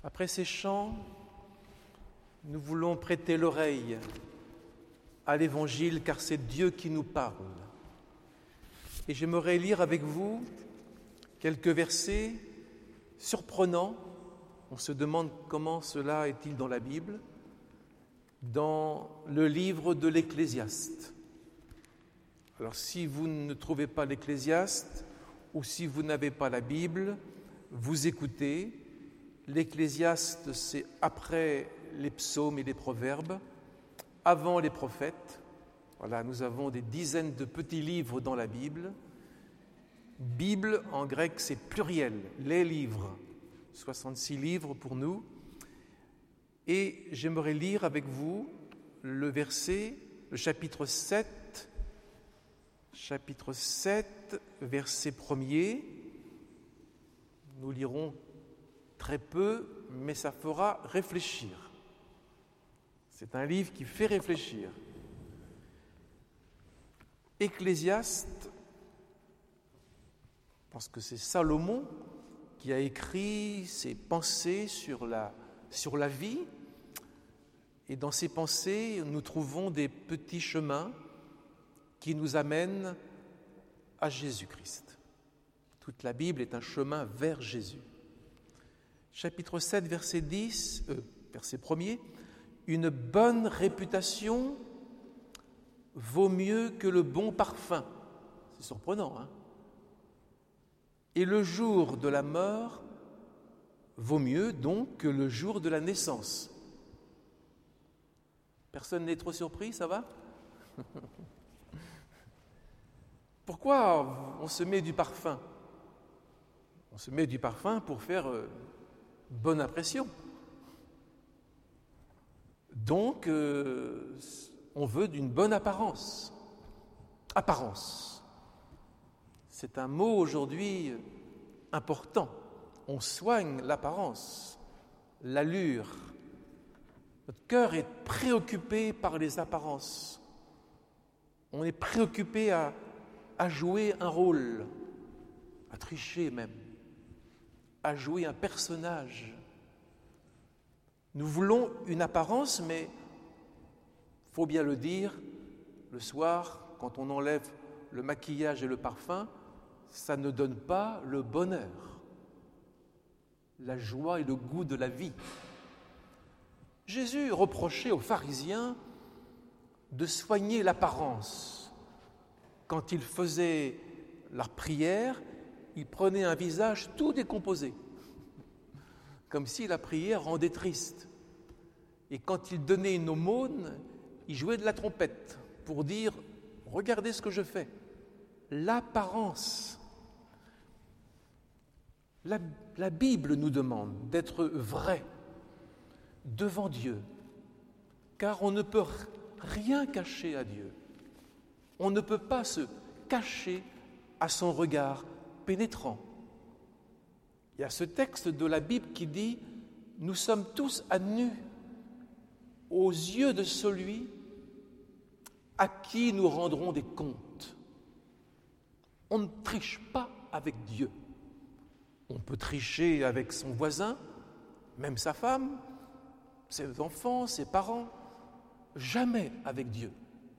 Après ces chants, nous voulons prêter l'oreille à l'Évangile car c'est Dieu qui nous parle. Et j'aimerais lire avec vous quelques versets surprenants. On se demande comment cela est-il dans la Bible, dans le livre de l'Ecclésiaste. Alors si vous ne trouvez pas l'Ecclésiaste ou si vous n'avez pas la Bible, vous écoutez. L'Ecclésiaste, c'est après les psaumes et les proverbes, avant les prophètes. Voilà, nous avons des dizaines de petits livres dans la Bible. Bible, en grec, c'est pluriel, les livres, 66 livres pour nous. Et j'aimerais lire avec vous le chapitre 7, verset 1er. Nous lirons très peu, mais ça fera réfléchir. C'est un livre qui fait réfléchir. Ecclésiaste, parce que c'est Salomon qui a écrit ses pensées sur la vie. Et dans ces pensées, nous trouvons des petits chemins qui nous amènent à Jésus-Christ. Toute la Bible est un chemin vers Jésus. Chapitre 7, verset 1er. Une bonne réputation vaut mieux que le bon parfum. C'est surprenant, hein? Et le jour de la mort vaut mieux donc que le jour de la naissance. Personne n'est trop surpris, ça va? Pourquoi on se met du parfum? On se met du parfum pour faire bonne impression. Donc, on veut d'une bonne apparence. Apparence. C'est un mot aujourd'hui important. On soigne l'apparence, l'allure. Notre cœur est préoccupé par les apparences. On est préoccupé à jouer un rôle, à tricher même, à jouer un personnage. Nous voulons une apparence, mais il faut bien le dire, le soir, quand on enlève le maquillage et le parfum, ça ne donne pas le bonheur, la joie et le goût de la vie. Jésus reprochait aux pharisiens de soigner l'apparence. Quand ils faisaient leur prière, ils prenaient un visage tout décomposé, comme si la prière rendait triste. Et quand ils donnaient une aumône, ils jouaient de la trompette pour dire « Regardez ce que je fais ». L'apparence. La Bible nous demande d'être vrai devant Dieu, car on ne peut rien cacher à Dieu. On ne peut pas se cacher à son regard pénétrant. Il y a ce texte de la Bible qui dit « Nous sommes tous à nu aux yeux de celui à qui nous rendrons des comptes. » On ne triche pas avec Dieu. On peut tricher avec son voisin, même sa femme, ses enfants, ses parents, jamais avec Dieu.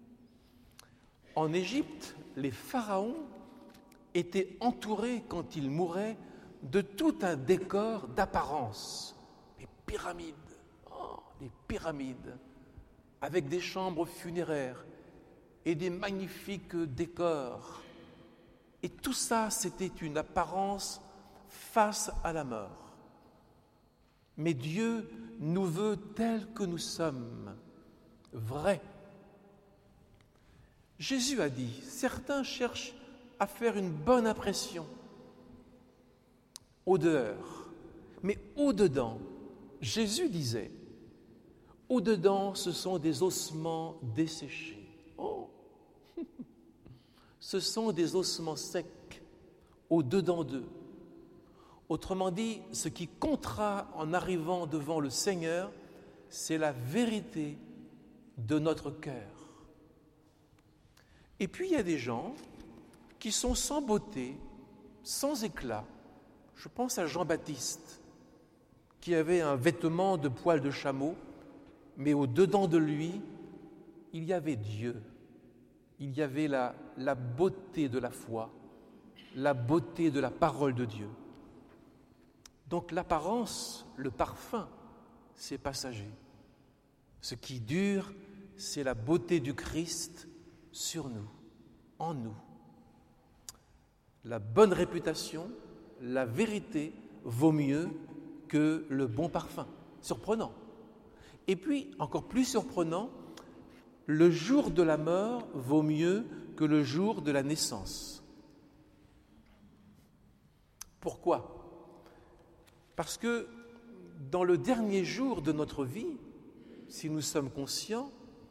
En Égypte, les pharaons étaient entourés, quand ils mouraient, de tout un décor d'apparence. Les pyramides, avec des chambres funéraires et des magnifiques décors. Et tout ça, c'était une apparence face à la mort. Mais Dieu nous veut tels que nous sommes, vrais. Jésus a dit, certains cherchent à faire une bonne impression au dehors, mais au-dedans, Jésus disait, au-dedans, ce sont des ossements desséchés. Oh, ce sont des ossements secs, au-dedans d'eux. Autrement dit, ce qui comptera en arrivant devant le Seigneur, c'est la vérité de notre cœur. Et puis il y a des gens qui sont sans beauté, sans éclat. Je pense à Jean-Baptiste, qui avait un vêtement de poil de chameau, mais au-dedans de lui, il y avait Dieu. Il y avait la beauté de la foi, la beauté de la parole de Dieu. Donc l'apparence, le parfum, c'est passager. Ce qui dure, c'est la beauté du Christ sur nous, en nous. La bonne réputation, la vérité vaut mieux que le bon parfum. Surprenant. Et puis, encore plus surprenant, le jour de la mort vaut mieux que le jour de la naissance. Pourquoi ? Parce que dans le dernier jour de notre vie, si nous sommes conscients,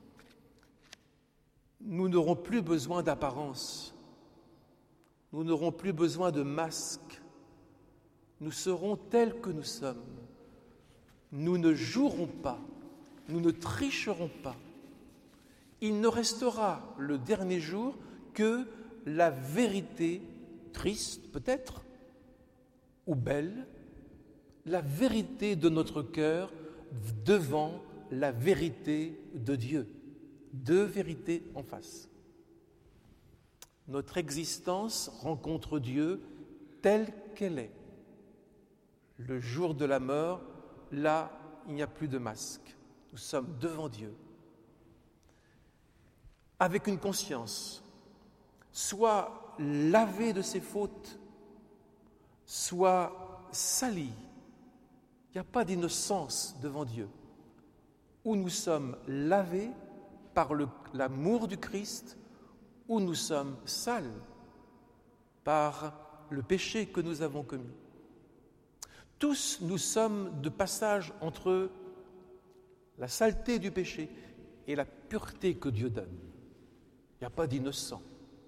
nous n'aurons plus besoin d'apparence, nous n'aurons plus besoin de masque, nous serons tels que nous sommes. Nous ne jouerons pas, nous ne tricherons pas. Il ne restera le dernier jour que la vérité, triste peut-être, ou belle, la vérité de notre cœur devant la vérité de Dieu. Deux vérités en face. Notre existence rencontre Dieu telle qu'elle est. Le jour de la mort, là, il n'y a plus de masque. Nous sommes devant Dieu. Avec une conscience, soit lavée de ses fautes, soit salie. Il n'y a pas d'innocence devant Dieu. Où nous sommes lavés par l'amour du Christ, où nous sommes sales par le péché que nous avons commis. Tous nous sommes de passage entre la saleté du péché et la pureté que Dieu donne. Il n'y a pas d'innocent.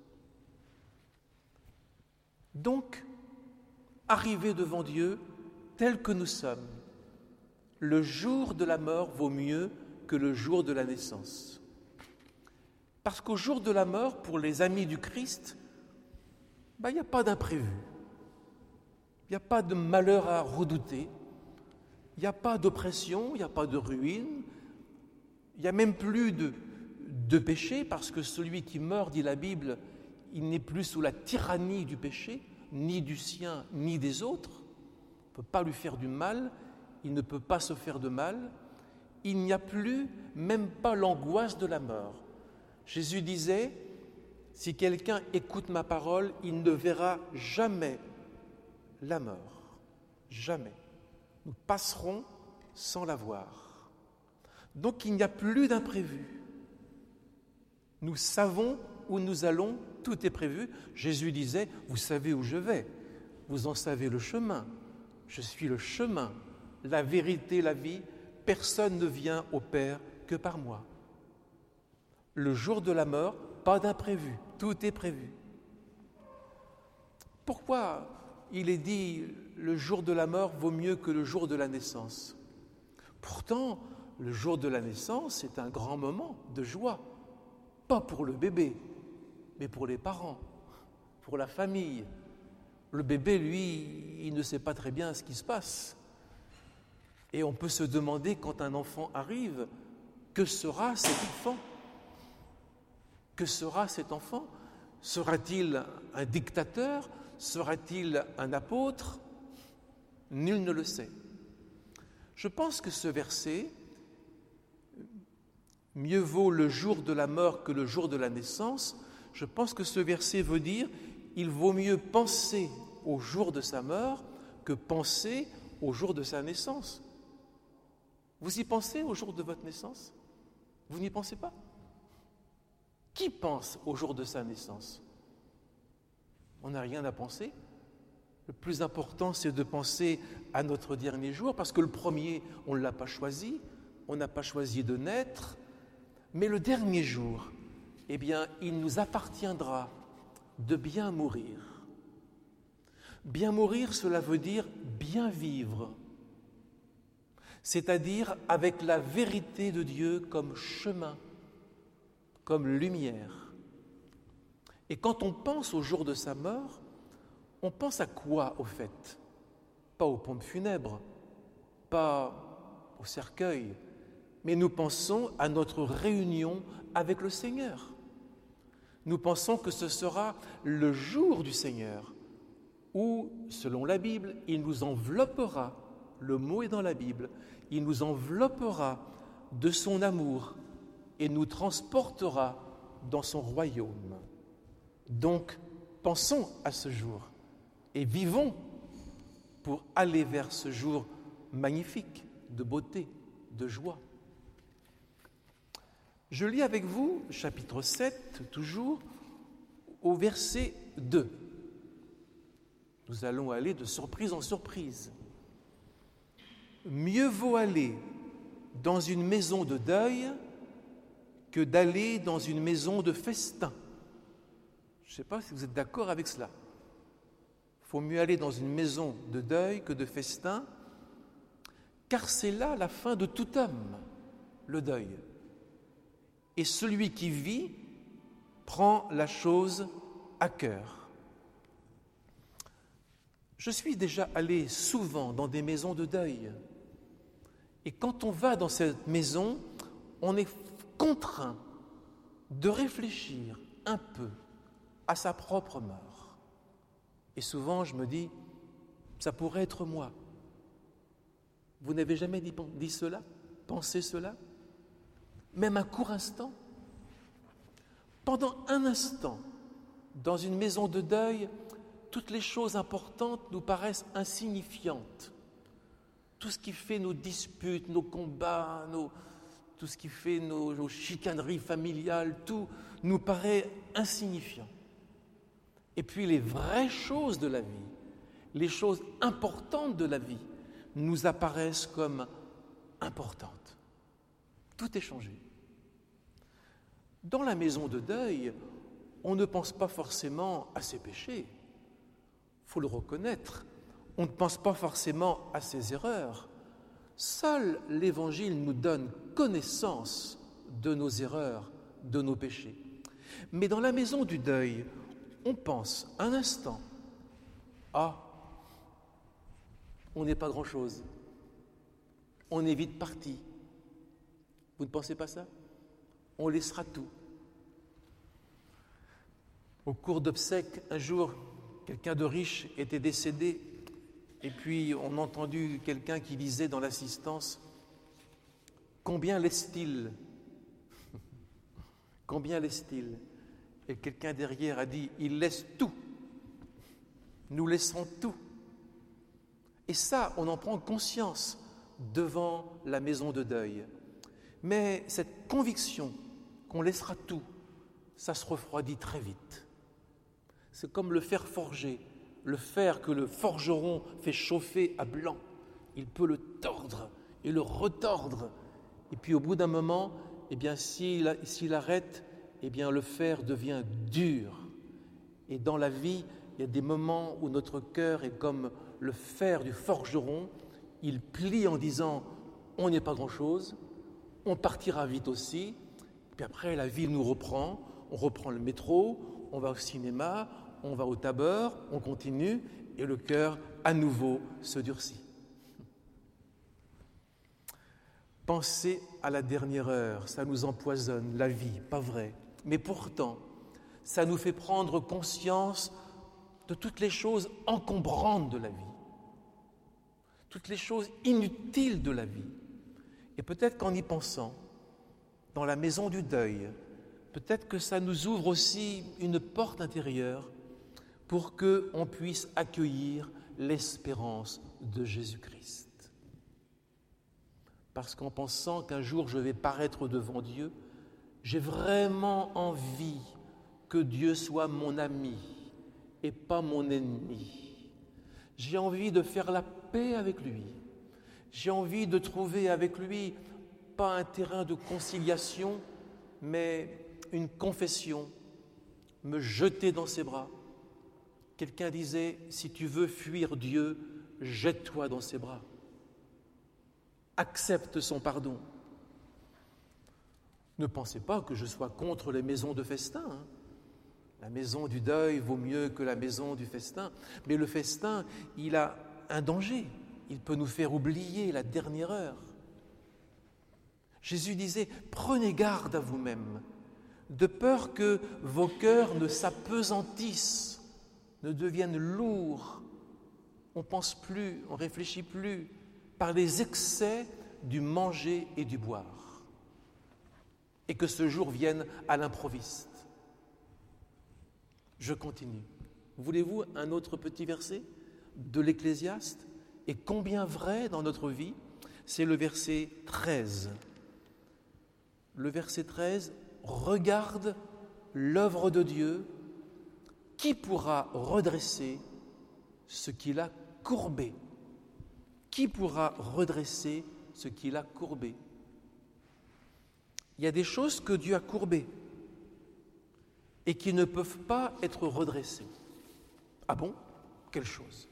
Donc, arriver devant Dieu tel que nous sommes, le jour de la mort vaut mieux que le jour de la naissance. Parce qu'au jour de la mort, pour les amis du Christ, il n'y a pas d'imprévu. Il n'y a pas de malheur à redouter. Il n'y a pas d'oppression, il n'y a pas de ruine. Il n'y a même plus de péché, parce que celui qui meurt, dit la Bible, il n'est plus sous la tyrannie du péché, ni du sien, ni des autres. On ne peut pas lui faire du mal, il ne peut pas se faire de mal. Il n'y a plus, même pas l'angoisse de la mort. Jésus disait, si quelqu'un écoute ma parole, il ne verra jamais la mort. Jamais. Nous passerons sans la voir. Donc il n'y a plus d'imprévu. Nous savons où nous allons, tout est prévu. Jésus disait, vous savez où je vais, vous en savez le chemin. Je suis le chemin, la vérité, la vie. Personne ne vient au Père que par moi. Le jour de la mort, pas d'imprévu, tout est prévu. Pourquoi il est dit le jour de la mort vaut mieux que le jour de la naissance ? Pourtant, le jour de la naissance est un grand moment de joie, pas pour le bébé, mais pour les parents, pour la famille. Le bébé, lui, il ne sait pas très bien ce qui se passe. Et on peut se demander, quand un enfant arrive, que sera cet enfant ? Que sera cet enfant ? Sera-t-il un dictateur ? Sera-t-il un apôtre ? Nul ne le sait. Je pense que ce verset, mieux vaut le jour de la mort que le jour de la naissance, je pense que ce verset veut dire il vaut mieux penser au jour de sa mort que penser au jour de sa naissance. Vous y pensez au jour de votre naissance ? Vous n'y pensez pas ? Qui pense au jour de sa naissance ? On n'a rien à penser. Le plus important, c'est de penser à notre dernier jour, parce que le premier, on ne l'a pas choisi, on n'a pas choisi de naître, mais le dernier jour, eh bien, il nous appartiendra de bien mourir. Bien mourir, cela veut dire bien vivre, c'est-à-dire avec la vérité de Dieu comme chemin, comme lumière. Et quand on pense au jour de sa mort, on pense à quoi au fait ? Pas aux pompes funèbres, pas au cercueil, mais nous pensons à notre réunion avec le Seigneur. Nous pensons que ce sera le jour du Seigneur où, selon la Bible, il nous enveloppera, le mot est dans la Bible, il nous enveloppera de son amour et nous transportera dans son royaume. Donc, pensons à ce jour et vivons pour aller vers ce jour magnifique de beauté, de joie. Je lis avec vous, chapitre 7, toujours, au verset 2. Nous allons aller de surprise en surprise. Mieux vaut aller dans une maison de deuil que d'aller dans une maison de festin. Je ne sais pas si vous êtes d'accord avec cela. Il faut mieux aller dans une maison de deuil que de festin, car c'est là la fin de tout homme, le deuil. Et celui qui vit prend la chose à cœur. Je suis déjà allé souvent dans des maisons de deuil. Et quand on va dans cette maison, on est contraint de réfléchir un peu à sa propre mort. Et souvent, je me dis, ça pourrait être moi. Vous n'avez jamais dit cela, pensé cela? Même un court instant? Pendant un instant, dans une maison de deuil, toutes les choses importantes nous paraissent insignifiantes. Tout ce qui fait nos disputes, nos combats, tout ce qui fait nos chicaneries familiales, tout nous paraît insignifiant. Et puis les vraies choses de la vie, les choses importantes de la vie, nous apparaissent comme importantes. Tout est changé. Dans la maison de deuil, on ne pense pas forcément à ses péchés. Il faut le reconnaître. On ne pense pas forcément à ses erreurs. Seul l'Évangile nous donne connaissance de nos erreurs, de nos péchés. Mais dans la maison du deuil, on pense un instant, on n'est pas grand-chose. On est vite parti. Vous ne pensez pas ça? On laissera tout. Au cours d'obsèques, un jour, quelqu'un de riche était décédé et puis on a entendu quelqu'un qui disait dans l'assistance « Combien laisse-t-il » Combien laisse-t-il? Et quelqu'un derrière a dit « Il laisse tout. Nous laissons tout. » Et ça, on en prend conscience devant la maison de deuil. Mais cette conviction qu'on laissera tout, ça se refroidit très vite. C'est comme le fer forgé, le fer que le forgeron fait chauffer à blanc. Il peut le tordre et le retordre. Et puis au bout d'un moment, s'il arrête, le fer devient dur. Et dans la vie, il y a des moments où notre cœur est comme le fer du forgeron. Il plie en disant « on n'est pas grand-chose ». On partira vite aussi, puis après la vie nous reprend, on reprend le métro, on va au cinéma, on va au Tabor, on continue, et le cœur à nouveau se durcit. Penser à la dernière heure, ça nous empoisonne la vie, pas vrai? Mais pourtant, ça nous fait prendre conscience de toutes les choses encombrantes de la vie, toutes les choses inutiles de la vie. Et peut-être qu'en y pensant, dans la maison du deuil, peut-être que ça nous ouvre aussi une porte intérieure pour qu'on puisse accueillir l'espérance de Jésus-Christ. Parce qu'en pensant qu'un jour je vais paraître devant Dieu, j'ai vraiment envie que Dieu soit mon ami et pas mon ennemi. J'ai envie de faire la paix avec lui. J'ai envie de trouver avec lui, pas un terrain de conciliation, mais une confession, me jeter dans ses bras. Quelqu'un disait, si tu veux fuir Dieu, jette-toi dans ses bras. Accepte son pardon. Ne pensez pas que je sois contre les maisons de festin. La maison du deuil vaut mieux que la maison du festin. Mais le festin, il a un danger. il peut nous faire oublier la dernière heure. Jésus disait, prenez garde à vous-même, de peur que vos cœurs ne s'apesantissent, ne deviennent lourds. On ne pense plus, on ne réfléchit plus par les excès du manger et du boire. Et que ce jour vienne à l'improviste. Je continue. Voulez-vous un autre petit verset de l'Ecclésiaste? Et combien vrai dans notre vie? C'est le verset 13. Le verset 13, regarde l'œuvre de Dieu, qui pourra redresser ce qu'il a courbé? Qui pourra redresser ce qu'il a courbé? Il y a des choses que Dieu a courbées et qui ne peuvent pas être redressées. Ah bon? Quelle chose?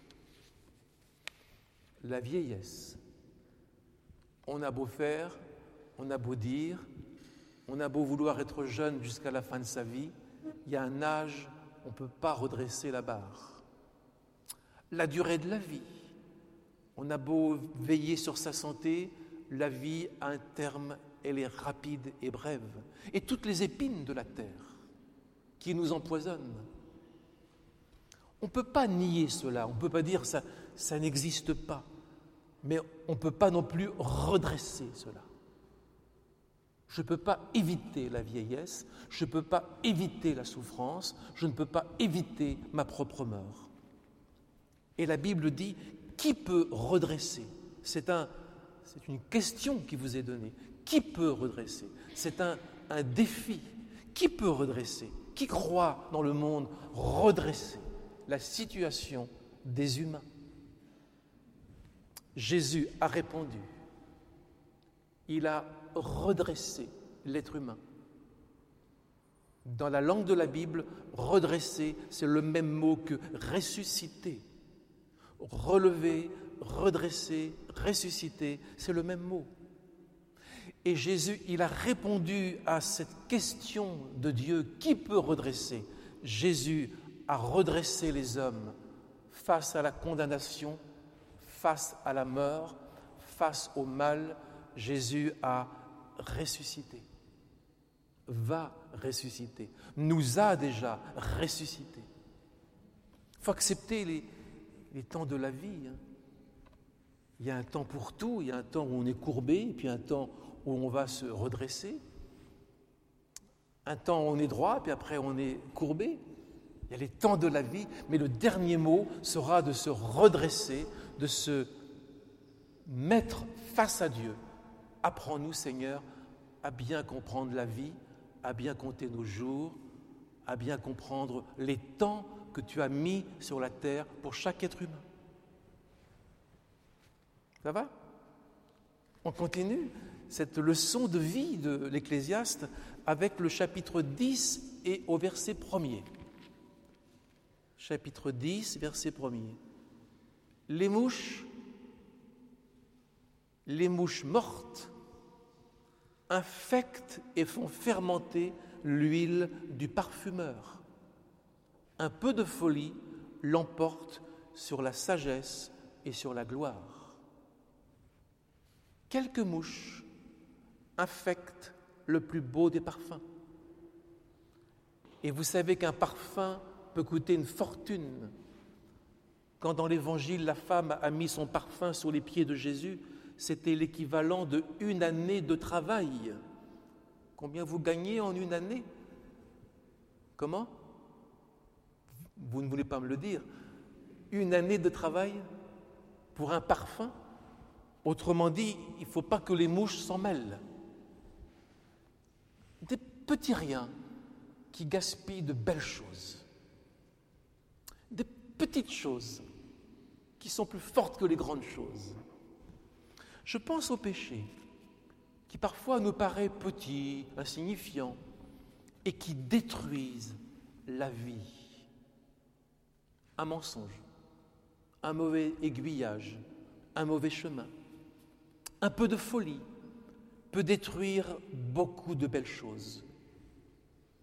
La vieillesse. On a beau faire, on a beau dire, on a beau vouloir être jeune jusqu'à la fin de sa vie, il y a un âge, on ne peut pas redresser la barre. La durée de la vie. On a beau veiller sur sa santé, la vie a un terme, elle est rapide et brève. Et toutes les épines de la terre qui nous empoisonnent. On ne peut pas nier cela, on ne peut pas dire ça n'existe pas, mais on ne peut pas non plus redresser cela. Je ne peux pas éviter la vieillesse, je ne peux pas éviter la souffrance, je ne peux pas éviter ma propre mort. Et la Bible dit, qui peut redresser? C'est une question qui vous est donnée. Qui peut redresser? C'est un défi. Qui peut redresser? Qui croit dans le monde redresser la situation des humains? Jésus a répondu. Il a redressé l'être humain. Dans la langue de la Bible, redresser, c'est le même mot que ressusciter. Relever, redresser, ressusciter, c'est le même mot. Et Jésus, il a répondu à cette question de Dieu, qui peut redresser? Jésus a redressé les hommes face à la condamnation, face à la mort, face au mal. Jésus a ressuscité, va ressusciter, nous a déjà ressuscité. Il faut accepter les temps de la vie. Il y a un temps pour tout, il y a un temps où on est courbé, et puis un temps où on va se redresser. Un temps où on est droit, puis après on est courbé. Il y a les temps de la vie, mais le dernier mot sera de se redresser, de se mettre face à Dieu. Apprends-nous, Seigneur, à bien comprendre la vie, à bien compter nos jours, à bien comprendre les temps que tu as mis sur la terre pour chaque être humain. Ça va? On continue cette leçon de vie de l'Ecclésiaste avec le chapitre 10 et au verset 1er. Chapitre 10, verset 1er. Les mouches mortes infectent et font fermenter l'huile du parfumeur. Un peu de folie l'emporte sur la sagesse et sur la gloire. Quelques mouches infectent le plus beau des parfums. Et vous savez qu'un parfum peut coûter une fortune. Quand dans l'Évangile, la femme a mis son parfum sur les pieds de Jésus, c'était l'équivalent de 1 année de travail. Combien vous gagnez en 1 année? Comment? Vous ne voulez pas me le dire. 1 année de travail pour un parfum? Autrement dit, il ne faut pas que les mouches s'en mêlent. Des petits riens qui gaspillent de belles choses. Des petites choses qui sont plus fortes que les grandes choses. Je pense au péché, qui parfois nous paraît petit, insignifiant, et qui détruisent la vie. Un mensonge, un mauvais aiguillage, un mauvais chemin, un peu de folie peut détruire beaucoup de belles choses.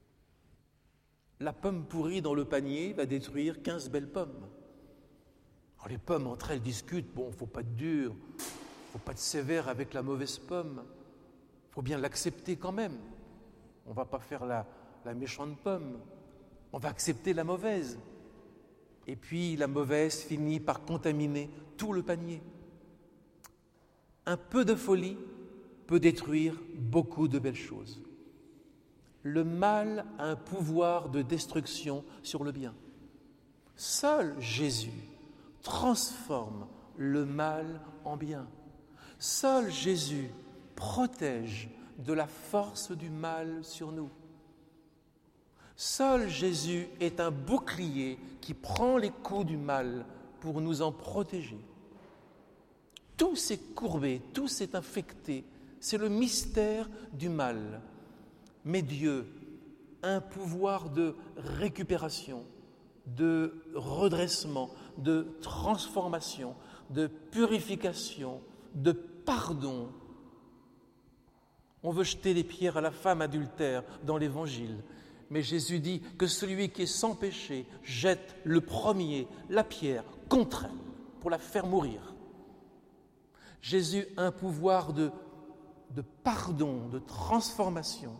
La pomme pourrie dans le panier va détruire 15 belles pommes. Alors les pommes entre elles discutent, bon, il ne faut pas être dur, il ne faut pas être sévère avec la mauvaise pomme, il faut bien l'accepter quand même. On ne va pas faire la méchante pomme, on va accepter la mauvaise. Et puis la mauvaise finit par contaminer tout le panier. Un peu de folie peut détruire beaucoup de belles choses. Le mal a un pouvoir de destruction sur le bien. Seul Jésus transforme le mal en bien. Seul Jésus protège de la force du mal sur nous. Seul Jésus est un bouclier qui prend les coups du mal pour nous en protéger. Tout s'est courbé, tout s'est infecté. C'est le mystère du mal. Mais Dieu a un pouvoir de récupération, de redressement, de transformation, de purification, de pardon. On veut jeter des pierres à la femme adultère dans l'Évangile. Mais Jésus dit que celui qui est sans péché jette le premier la pierre contre elle pour la faire mourir. Jésus a un pouvoir de pardon, de transformation.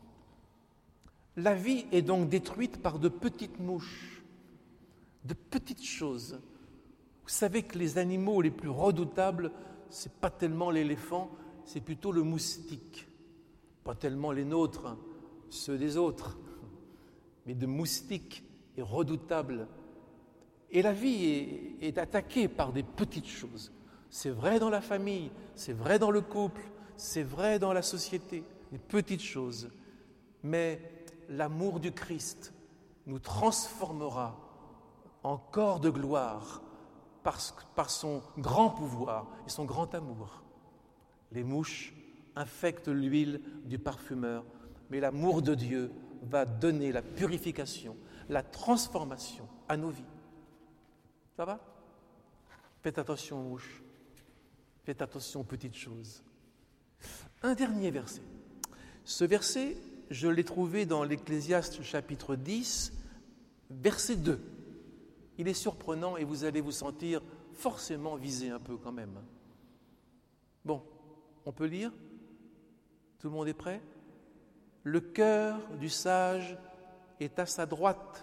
La vie est donc détruite par de petites mouches, de petites choses. Vous savez que les animaux les plus redoutables, ce n'est pas tellement l'éléphant, c'est plutôt le moustique. Pas tellement les nôtres, ceux des autres, mais de moustiques est redoutable. Et la vie est attaquée par des petites choses. C'est vrai dans la famille, c'est vrai dans le couple, c'est vrai dans la société, des petites choses. Mais l'amour du Christ nous transformera en corps de gloire par son grand pouvoir et son grand amour. Les mouches infectent l'huile du parfumeur, mais l'amour de Dieu va donner la purification, la transformation à nos vies. Ça va ? Faites attention aux mouches. Faites attention aux petites choses. Un dernier verset. Ce verset, je l'ai trouvé dans l'Ecclésiaste chapitre 10, verset 2. Il est surprenant et vous allez vous sentir forcément visé un peu quand même. Bon, on peut lire ? Tout le monde est prêt ? Le cœur du sage est à sa droite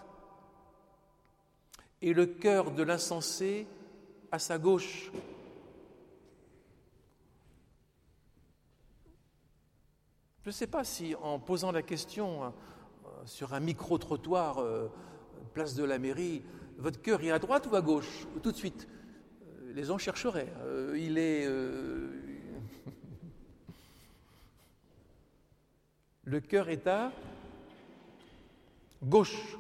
et le cœur de l'insensé à sa gauche. Je ne sais pas si en posant la question sur un micro-trottoir, place de la mairie, votre cœur est à droite ou à gauche ? Tout de suite, les gens chercheraient. Il est... Le cœur est à gauche.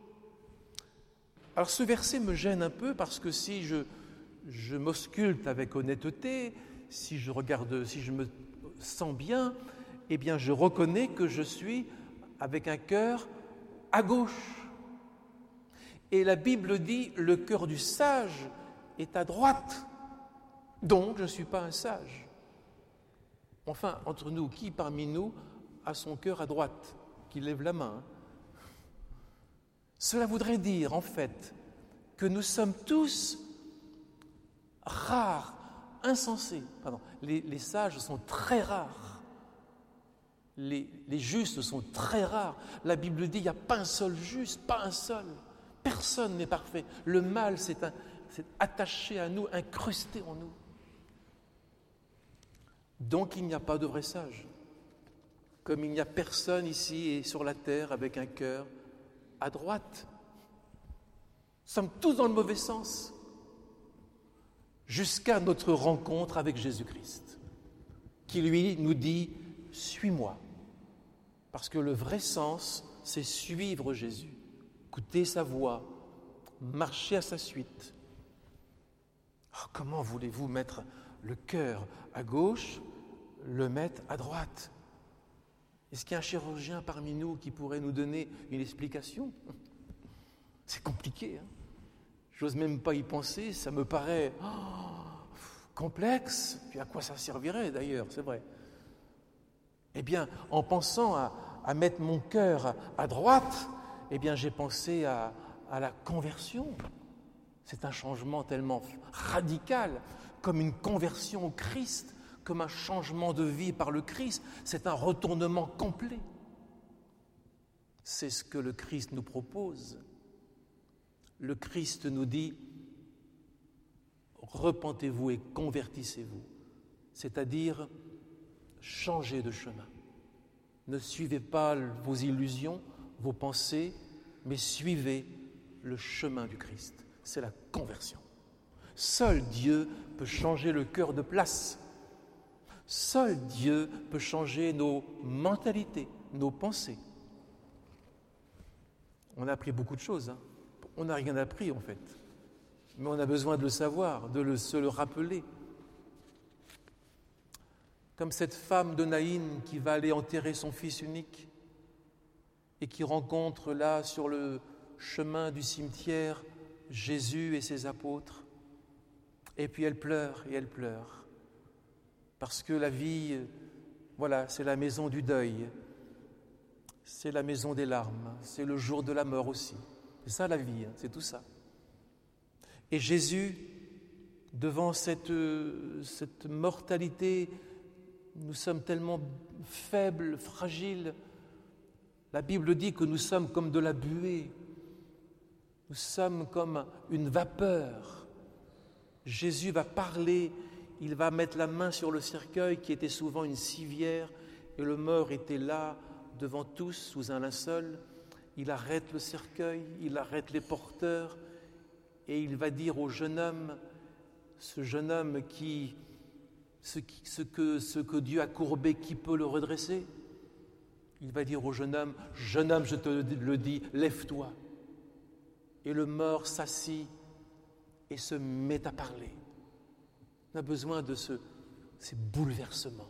Alors ce verset me gêne un peu parce que si je m'ausculte avec honnêteté, si je me sens bien, eh bien je reconnais que je suis avec un cœur à gauche. Et la Bible dit « le cœur du sage est à droite ». Donc je ne suis pas un sage. Enfin, entre nous, qui parmi nous a son cœur à droite, qui lève la main. Cela voudrait dire, en fait, que nous sommes tous rares, insensés. Pardon, les sages sont très rares. Les justes sont très rares. La Bible dit, il n'y a pas un seul juste, pas un seul. Personne n'est parfait. Le mal s'est attaché à nous, incrusté en nous. Donc il n'y a pas de vrais sages. Comme il n'y a personne ici et sur la terre avec un cœur à droite. Nous sommes tous dans le mauvais sens. Jusqu'à notre rencontre avec Jésus-Christ, qui lui nous dit « Suis-moi ». Parce que le vrai sens, c'est suivre Jésus, écouter sa voix, marcher à sa suite. Oh, comment voulez-vous mettre le cœur à gauche, le mettre à droite ? Est-ce qu'il y a un chirurgien parmi nous qui pourrait nous donner une explication ? C'est compliqué, hein ? J'ose même pas y penser, ça me paraît complexe. Puis à quoi ça servirait d'ailleurs, c'est vrai. Eh bien, en pensant à mettre mon cœur à droite, eh bien j'ai pensé à la conversion. C'est un changement tellement radical, comme une conversion au Christ, comme un changement de vie par le Christ. C'est un retournement complet. C'est ce que le Christ nous propose. Le Christ nous dit « Repentez-vous et convertissez-vous », c'est-à-dire changez de chemin. Ne suivez pas vos illusions, vos pensées, mais suivez le chemin du Christ. C'est la conversion. Seul Dieu peut changer le cœur de place. Seul Dieu peut changer nos mentalités, nos pensées. On a appris beaucoup de choses. On n'a rien appris en fait. Mais on a besoin de le savoir, se le rappeler. Comme cette femme de Naïn qui va aller enterrer son fils unique et qui rencontre là sur le chemin du cimetière Jésus et ses apôtres. Et puis elle pleure et elle pleure. Parce que la vie, voilà, c'est la maison du deuil. C'est la maison des larmes. C'est le jour de la mort aussi. C'est ça la vie, c'est tout ça. Et Jésus, devant cette mortalité, nous sommes tellement faibles, fragiles. La Bible dit que nous sommes comme de la buée. Nous sommes comme une vapeur. Jésus va parler, il va mettre la main sur le cercueil qui était souvent une civière et le mort était là devant tous sous un linceul. Il arrête le cercueil, il arrête les porteurs et il va dire au jeune homme, ce jeune homme ce que Dieu a courbé, qui peut le redresser? Il va dire au jeune homme, je te le dis, lève-toi. Et le mort s'assit et se met à parler. On a besoin de ces bouleversements.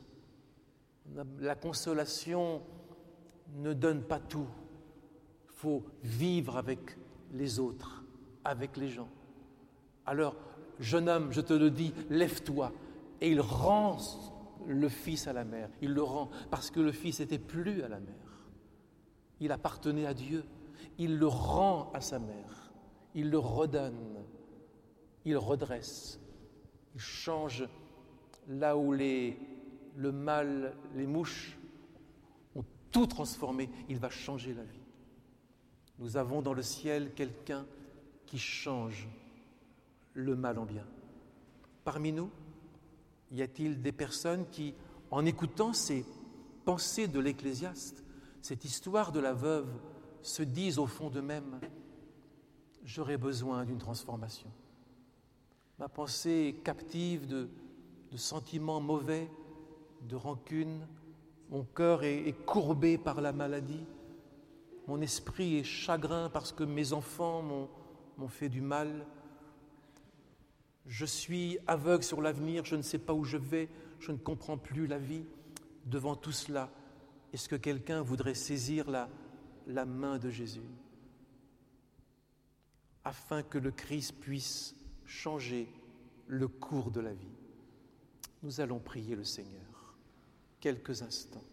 La consolation ne donne pas tout. Il faut vivre avec les autres, avec les gens. Alors, jeune homme, je te le dis, lève-toi. Et il rend le fils à la mère. Il le rend parce que le fils n'était plus à la mère. Il appartenait à Dieu. Il le rend à sa mère. Il le redonne. Il redresse. Il change là où le mal, les mouches ont tout transformé. Il va changer la vie. Nous avons dans le ciel quelqu'un qui change le mal en bien. Parmi nous, y a-t-il des personnes qui, en écoutant ces pensées de l'Ecclésiaste, cette histoire de la veuve, se disent au fond d'eux-mêmes « J'aurais besoin d'une transformation. Ma pensée est captive de sentiments mauvais, de rancune. Mon cœur est courbé par la maladie. Mon esprit est chagrin parce que mes enfants m'ont fait du mal. Je suis aveugle sur l'avenir, je ne sais pas où je vais, je ne comprends plus la vie. Devant tout cela, est-ce que quelqu'un voudrait saisir la main de Jésus afin que le Christ puisse changer le cours de la vie? Nous allons prier le Seigneur quelques instants.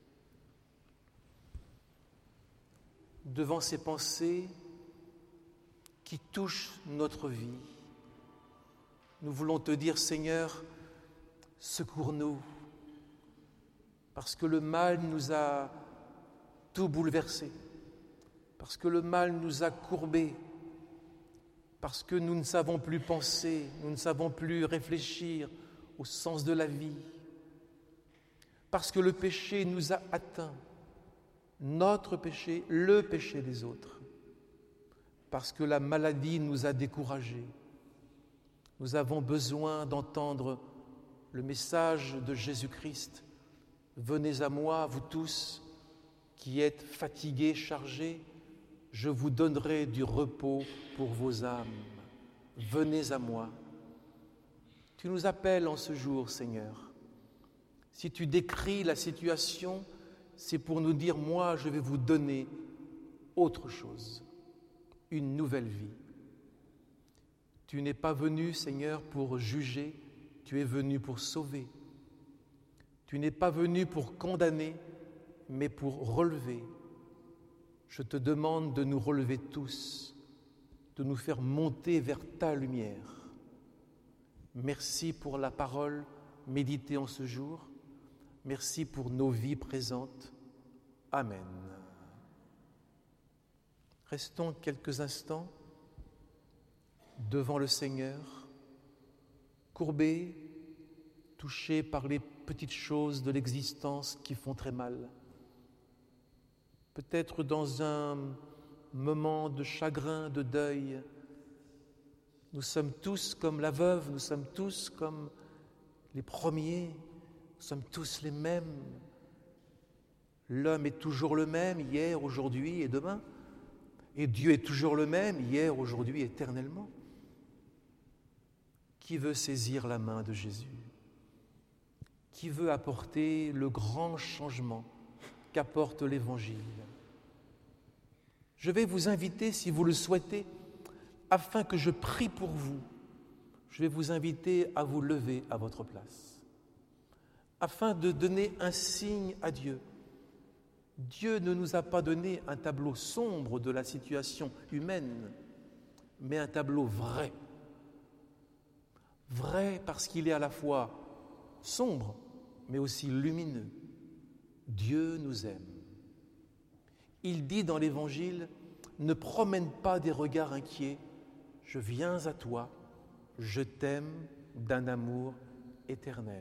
Devant ces pensées qui touchent notre vie, nous voulons te dire, Seigneur, secours-nous, parce que le mal nous a tout bouleversé, parce que le mal nous a courbés, parce que nous ne savons plus penser, nous ne savons plus réfléchir au sens de la vie, parce que le péché nous a atteints, notre péché, le péché des autres, parce que la maladie nous a découragés. Nous avons besoin d'entendre le message de Jésus-Christ. Venez à moi, vous tous qui êtes fatigués, chargés, je vous donnerai du repos pour vos âmes. Venez à moi. Tu nous appelles en ce jour, Seigneur. Si tu décris la situation, c'est pour nous dire, moi, je vais vous donner autre chose, une nouvelle vie. Tu n'es pas venu, Seigneur, pour juger, tu es venu pour sauver. Tu n'es pas venu pour condamner, mais pour relever. Je te demande de nous relever tous, de nous faire monter vers ta lumière. Merci pour la parole méditée en ce jour. Merci pour nos vies présentes. Amen. Restons quelques instants devant le Seigneur, courbés, touchés par les petites choses de l'existence qui font très mal. Peut-être dans un moment de chagrin, de deuil. Nous sommes tous comme la veuve, nous sommes tous comme les premiers, nous sommes tous les mêmes. L'homme est toujours le même, hier, aujourd'hui et demain. Et Dieu est toujours le même, hier, aujourd'hui, éternellement. Qui veut saisir la main de Jésus? Qui veut apporter le grand changement qu'apporte l'Évangile? Je vais vous inviter, si vous le souhaitez, afin que je prie pour vous, je vais vous inviter à vous lever à votre place, afin de donner un signe à Dieu. Dieu ne nous a pas donné un tableau sombre de la situation humaine, mais un tableau vrai. Vrai parce qu'il est à la fois sombre, mais aussi lumineux. Dieu nous aime. Il dit dans l'Évangile, « Ne promène pas des regards inquiets, je viens à toi, je t'aime d'un amour éternel. »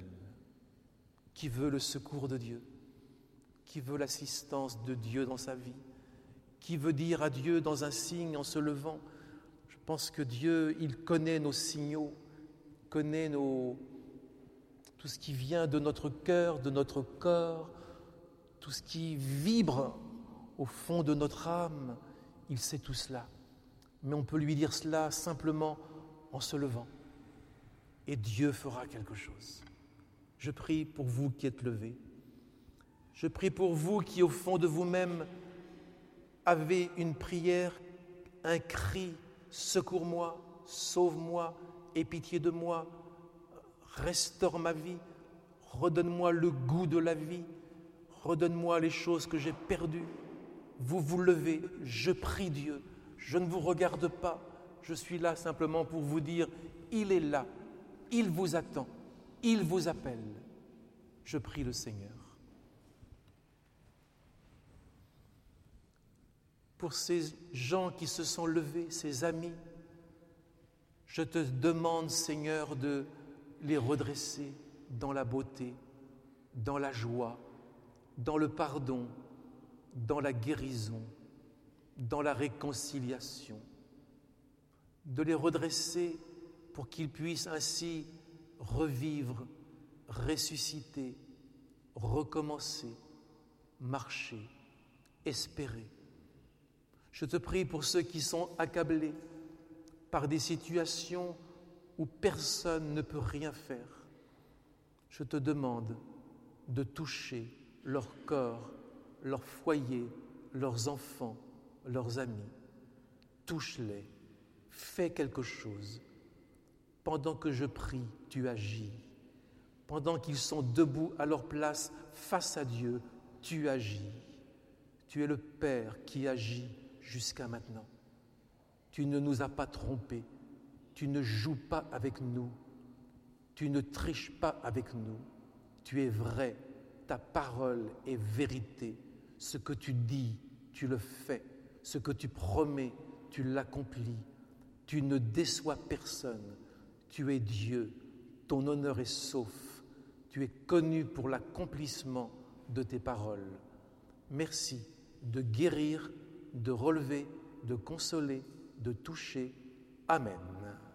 Qui veut le secours de Dieu? Qui veut l'assistance de Dieu dans sa vie? Qui veut dire à Dieu dans un signe en se levant? Je pense que Dieu, il connaît nos signaux, connaît tout ce qui vient de notre cœur, de notre corps, tout ce qui vibre au fond de notre âme. Il sait tout cela. Mais on peut lui dire cela simplement en se levant. Et Dieu fera quelque chose. Je prie pour vous qui êtes levés. Je prie pour vous qui, au fond de vous-même, avez une prière, un cri, secours-moi, sauve-moi, aie pitié de moi, restaure ma vie, redonne-moi le goût de la vie, redonne-moi les choses que j'ai perdues. Vous vous levez, je prie Dieu, je ne vous regarde pas, je suis là simplement pour vous dire, il est là, il vous attend, il vous appelle. Je prie le Seigneur. Pour ces gens qui se sont levés, ces amis, je te demande, Seigneur, de les redresser dans la beauté, dans la joie, dans le pardon, dans la guérison, dans la réconciliation, de les redresser pour qu'ils puissent ainsi revivre, ressusciter, recommencer, marcher, espérer. Je te prie pour ceux qui sont accablés par des situations où personne ne peut rien faire. Je te demande de toucher leur corps, leur foyer, leurs enfants, leurs amis. Touche-les, fais quelque chose. Pendant que je prie, tu agis. Pendant qu'ils sont debout à leur place face à Dieu, tu agis. Tu es le Père qui agit jusqu'à maintenant. Tu ne nous as pas trompés. Tu ne joues pas avec nous. Tu ne triches pas avec nous. Tu es vrai. Ta parole est vérité. Ce que tu dis, tu le fais. Ce que tu promets, tu l'accomplis. Tu ne déçois personne. Tu es Dieu. Ton honneur est sauf. Tu es connu pour l'accomplissement de tes paroles. Merci de guérir, de relever, de consoler, de toucher. Amen.